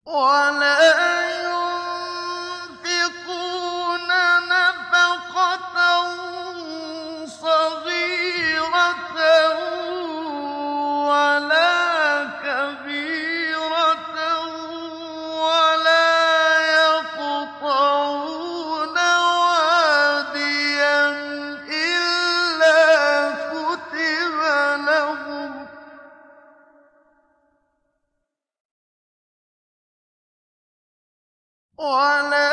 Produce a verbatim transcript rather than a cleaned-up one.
وَلَا يُنفِقُونَ نَفَقَةً صَغِيرَةً وَلَا كَبِيرَةً وَلَا يَقْطَعُونَ وَادِيًا إِلَّا كُتِبَ لَهُمْ وَلَا